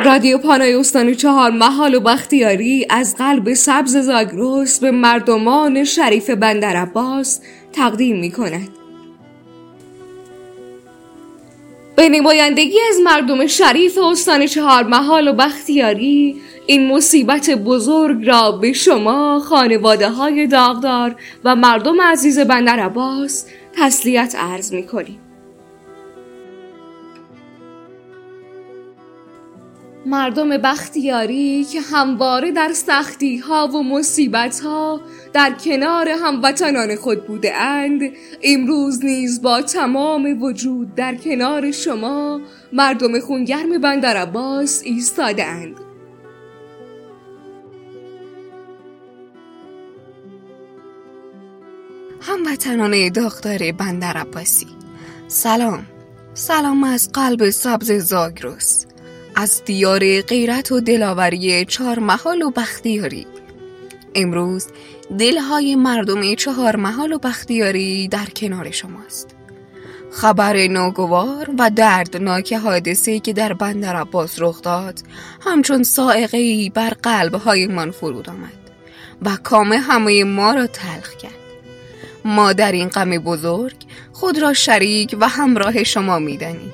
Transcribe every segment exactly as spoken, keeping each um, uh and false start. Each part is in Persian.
رادیو پانای استان چهار محال و بختیاری از قلب سبز زاگرس به مردمان شریف بندرعباس تقدیم می کند. به نمایندگی از مردم شریف استان چهار محال و بختیاری این مصیبت بزرگ را به شما خانواده های داغدار و مردم عزیز بندرعباس تسلیت عرض می کنیم. مردم بختیاری که همواره در سختی ها و مصیبت ها در کنار هموطنان خود بوده اند، امروز نیز با تمام وجود در کنار شما مردم خونگرم بندرعباس ایستاده اند. هموطنان داغدار بندرعباسی، سلام. سلام از قلب سبز زاگرس، از دیار غیرت و دلاوری چهار محال و بختیاری. امروز دلهای مردم چهار محال و بختیاری در کنار شماست. خبر ناگوار و دردناک حادثه‌ای که در بندرعباس رخ داد همچون صاعقه‌ای بر قلب‌های من فرود آمد و کام همه ما را تلخ کرد. ما در این غم بزرگ خود را شریک و همراه شما می‌دانیم.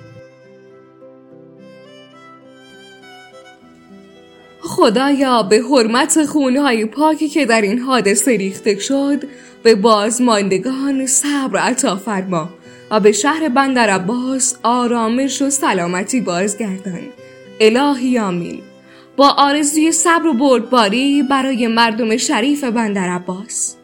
خدایا به حرمت خونهای پاکی که در این حادثه ریخته شد به بازماندگان صبر عطا فرما و به شهر بندرعباس آرامش و سلامتی بازگردان. الهی آمین. با آرزوی صبر و بردباری برای مردم شریف بندرعباس.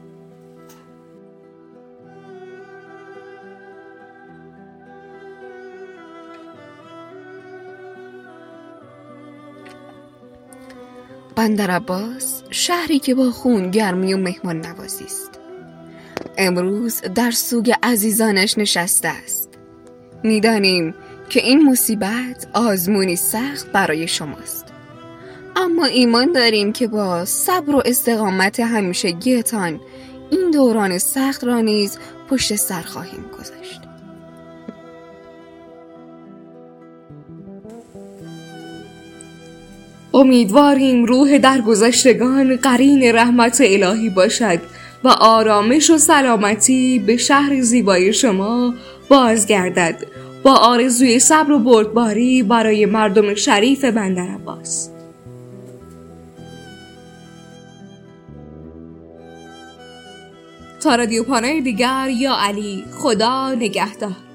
بندرعباس شهری که با خون گرمی و مهمان نوازی است، امروز در سوگ عزیزانش نشسته است. میدانیم که این مصیبت آزمونی سخت برای شماست، اما ایمان داریم که با صبر و استقامت همیشگیتان این دوران سخت را نیز پشت سر خواهیم گذاشت. امیدواریم روح درگذشتگان قرین رحمت الهی باشد و آرامش و سلامتی به شهر زیبای شما بازگردد، با آرزوی صبر و بردباری برای مردم شریف بندرعباس. تا رادیو پانای دیگر، یا علی، خدا نگهدار.